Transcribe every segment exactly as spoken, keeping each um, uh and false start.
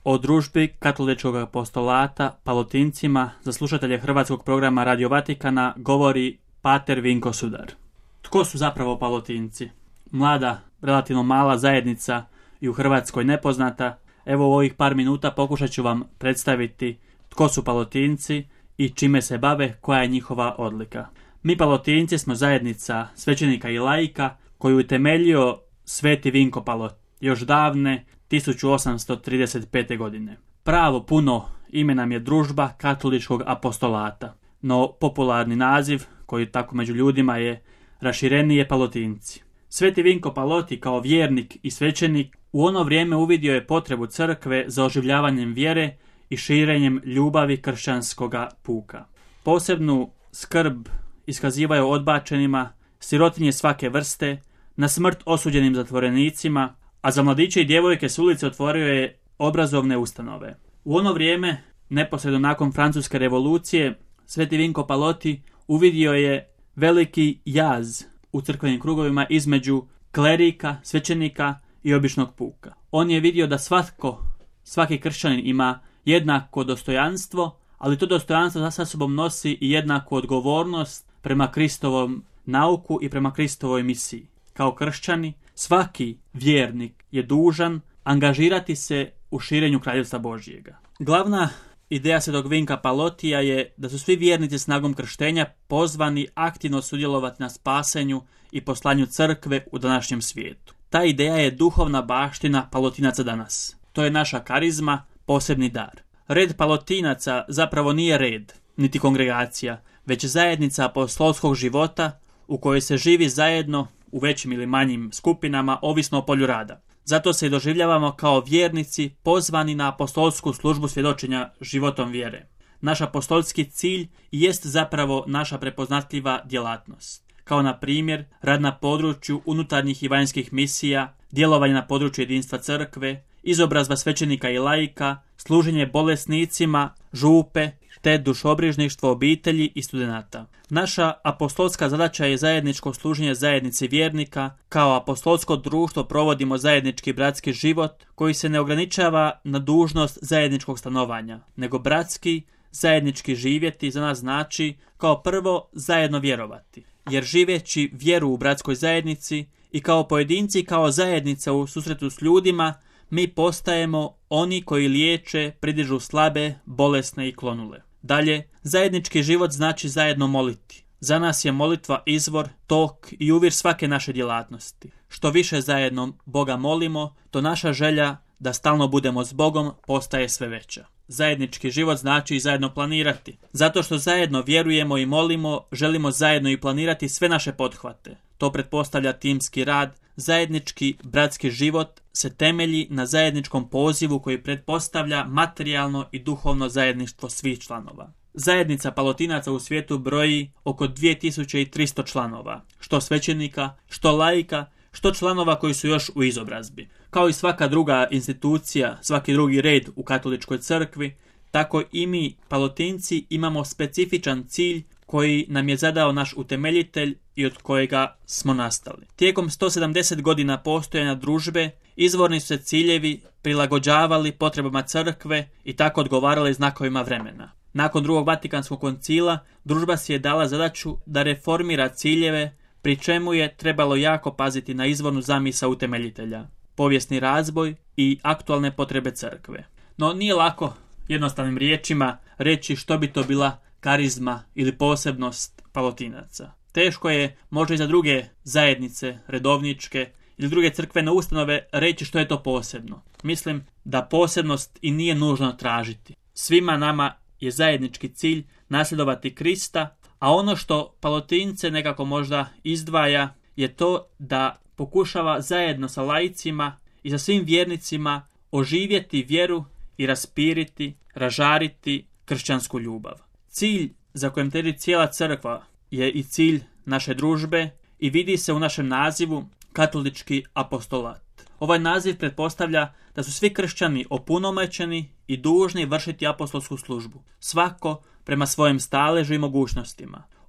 o družbi Katoličkog apostolata Palotincima za slušatelje hrvatskog programa Radio Vatikana govori pater Vinko Sudar. Tko su zapravo Palotinci? Mlada, relativno mala zajednica i u Hrvatskoj nepoznata. Evo u ovih par minuta pokušat ću vam predstaviti tko su Palotinci i čime se bave, koja je njihova odlika. Mi Palotinci smo zajednica svećenika i laika koju je utemeljio sveti Vinko Palot još davne tisuću osamsto trideset pete. godine. Pravo puno ime nam je družba Katoličkog apostolata, no popularni naziv koji tako među ljudima je raširenije Palotinci. Sveti Vinko Paloti kao vjernik i svećenik u ono vrijeme uvidio je potrebu crkve za oživljavanjem vjere i širenjem ljubavi kršćanskoga puka. Posebnu skrb iskazivaju odbačenima, sirotinje svake vrste, na smrt osuđenim zatvorenicima, a za mladiće i djevojke s ulice otvorio je obrazovne ustanove. U ono vrijeme, neposredno nakon Francuske revolucije, sveti Vinko Paloti uvidio je veliki jaz u crkvenim krugovima između klerika, svećenika i običnog puka. On je vidio da svatko, svaki kršćanin ima jednako dostojanstvo, ali to dostojanstvo sa sobom nosi i jednaku odgovornost prema Kristovom nauku i prema Kristovoj misiji. Kao kršćani, svaki vjernik je dužan angažirati se u širenju kraljevstva Božjega. Glavna ideja svetog Vinka Palotija je da su svi vjernici snagom krštenja pozvani aktivno sudjelovati na spasenju i poslanju crkve u današnjem svijetu. Ta ideja je duhovna baština Palotinaca danas. To je naša karizma, posebni dar. Red Palotinaca zapravo nije red, niti kongregacija, već zajednica apostolskog života u kojoj se živi zajedno u većim ili manjim skupinama, ovisno o polju rada. Zato se i doživljavamo kao vjernici pozvani na apostolsku službu svjedočenja životom vjere. Naš apostolski cilj jest zapravo naša prepoznatljiva djelatnost, kao na primjer rad na području unutarnjih i vanjskih misija, djelovanje na području jedinstva crkve, izobrazba svećenika i laika, služenje bolesnicima, župe, te dušobrižništvo obitelji i studenata. Naša apostolska zadaća je zajedničko služenje zajednici vjernika. Kao apostolsko društvo provodimo zajednički bratski život koji se ne ograničava na dužnost zajedničkog stanovanja, nego bratski, zajednički živjeti za nas znači kao prvo zajedno vjerovati. Jer živeći vjeru u bratskoj zajednici i kao pojedinci i kao zajednica u susretu s ljudima, mi postajemo oni koji liječe, pridižu slabe, bolesne i klonule. Dalje, zajednički život znači zajedno moliti. Za nas je molitva izvor, tok i uvir svake naše djelatnosti. Što više zajedno Boga molimo, to naša želja da stalno budemo s Bogom postaje sve veća. Zajednički život znači i zajedno planirati. Zato što zajedno vjerujemo i molimo, želimo zajedno i planirati sve naše pothvate. To pretpostavlja timski rad. Zajednički bratski život se temelji na zajedničkom pozivu koji pretpostavlja materijalno i duhovno zajedništvo svih članova. Zajednica Palotinaca u svijetu broji oko dvije tisuće tristo članova, što svećenika, što laika, što članova koji su još u izobrazbi. Kao i svaka druga institucija, svaki drugi red u katoličkoj crkvi, tako i mi Palotinci imamo specifičan cilj koji nam je zadao naš utemeljitelj i od kojega smo nastali. Tijekom sto sedamdeset godina postojanja družbe, izvorni su se ciljevi prilagođavali potrebama crkve i tako odgovarali znakovima vremena. Nakon drugog Vatikanskog koncila, družba si je dala zadaću da reformira ciljeve, pri čemu je trebalo jako paziti na izvornu zamisao utemeljitelja, povijesni razvoj i aktualne potrebe crkve. No nije lako jednostavnim riječima reći što bi to bila karizma ili posebnost Palotinaca. Teško je možda i za druge zajednice, redovničke ili druge crkvene ustanove reći što je to posebno. Mislim da posebnost i nije nužno tražiti. Svima nama je zajednički cilj nasljedovati Krista, a ono što Palotince nekako možda izdvaja je to da pokušava zajedno sa laicima i sa svim vjernicima oživjeti vjeru i raspiriti, ražariti kršćansku ljubav. Cilj za kojem teži cijela crkva je i cilj naše družbe i vidi se u našem nazivu Katolički apostolat. Ovaj naziv pretpostavlja da su svi kršćani opunomoćeni i dužni vršiti apostolsku službu, svako prema svojem staležu i mogućnostima.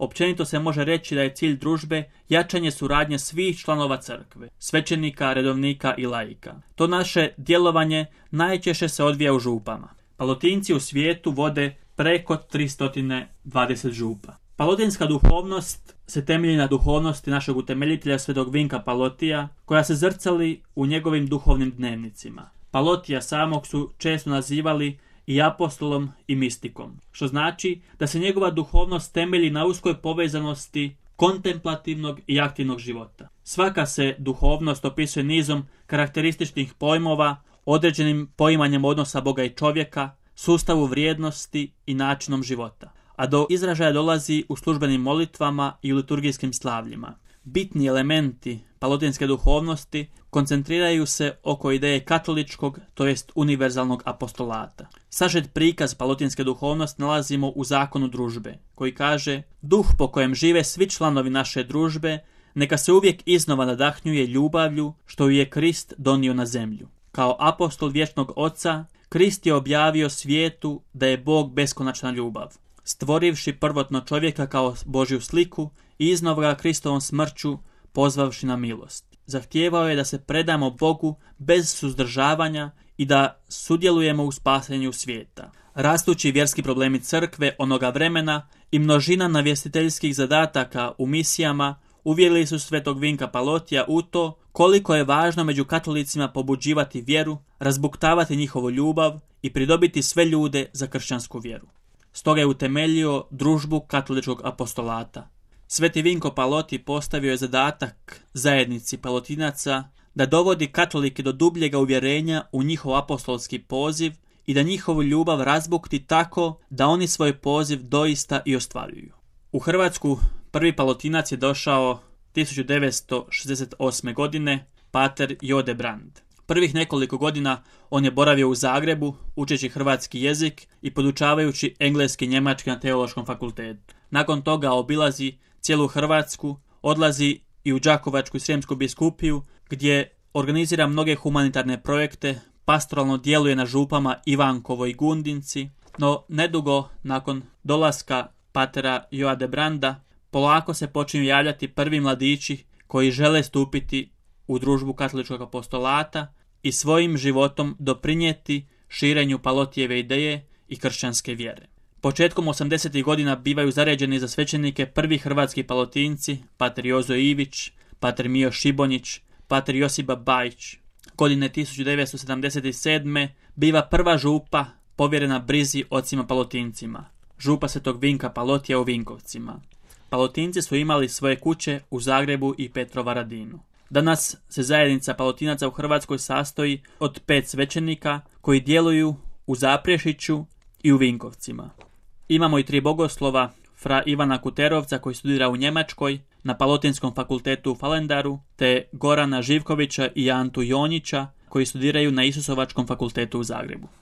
općenito se može reći da je cilj družbe jačanje suradnje svih članova crkve, svećenika, redovnika i laika. To naše djelovanje najčešće se odvija u župama. Palotinci u svijetu vode preko tristo dvadeset župa. Palotinska duhovnost se temelji na duhovnosti našeg utemeljitelja svetog Vinka Palotija, koja se zrcali u njegovim duhovnim dnevnicima. Palotija samog su često nazivali i apostolom i mistikom, što znači da se njegova duhovnost temelji na uskoj povezanosti kontemplativnog i aktivnog života. Svaka se duhovnost opisuje nizom karakterističnih pojmova, određenim poimanjem odnosa Boga i čovjeka, sustavu vrijednosti i načinom života, a do izražaja dolazi u službenim molitvama i u liturgijskim slavljima. Bitni elementi palotinske duhovnosti koncentriraju se oko ideje katoličkog, to jest univerzalnog apostolata. Sažet prikaz palotinske duhovnosti nalazimo u zakonu družbe, koji kaže: duh po kojem žive svi članovi naše družbe, neka se uvijek iznova nadahnjuje ljubavlju što ju je Krist donio na zemlju. Kao apostol vječnog Oca, Krist je objavio svijetu da je Bog beskonačna ljubav, stvorivši prvotno čovjeka kao Božju sliku i iznova ga Kristovom smrću pozvavši na milost. Zahtijevao je da se predamo Bogu bez suzdržavanja i da sudjelujemo u spasenju svijeta. Rastući vjerski problemi crkve onoga vremena i množina navjestiteljskih zadataka u misijama uvjerili su svetog Vinka Palotija u to koliko je važno među katolicima pobuđivati vjeru, razbuktavati njihovu ljubav i pridobiti sve ljude za kršćansku vjeru. Stoga je utemeljio družbu katoličkog apostolata. Sveti Vinko Paloti postavio je zadatak zajednici palotinaca da dovodi katolike do dubljega uvjerenja u njihov apostolski poziv i da njihovu ljubav razbukti tako da oni svoj poziv doista i ostvaruju. U Hrvatsku prvi palotinac je došao tisuću devetsto šezdeset osme. godine, pater Jodebrand. Prvih nekoliko godina on je boravio u Zagrebu, učeći hrvatski jezik i podučavajući engleski i njemački na teološkom fakultetu. Nakon toga obilazi cijelu Hrvatsku, odlazi i u Đakovačku i Srijemsku biskupiju, gdje organizira mnoge humanitarne projekte, pastoralno djeluje na župama Ivankovo i Gundinci, no nedugo nakon dolaska patera Jodebranda polako se počinju javljati prvi mladići koji žele stupiti u družbu katoličkog apostolata i svojim životom doprinijeti širenju Palotijeve ideje i kršćanske vjere. Početkom osamdesetih godina bivaju zaređeni za svećenike prvi hrvatski palotinci, pater Jozo Ivić, pater Mio Šibonjić, pater Josiba Bajić. Godine tisuću devetsto sedamdeset sedme. biva prva župa povjerena brizi ocima palotincima, župa svetog Vinka Palotija u Vinkovcima. Palotinci su imali svoje kuće u Zagrebu i Petrovaradinu. Danas se zajednica palotinaca u Hrvatskoj sastoji od pet svećenika koji djeluju u Zaprešiću i u Vinkovcima. Imamo i tri bogoslova, fra Ivana Kuterovca koji studira u Njemačkoj na Palotinskom fakultetu u Falendaru, te Gorana Živkovića i Antu Jonjića koji studiraju na Isusovačkom fakultetu u Zagrebu.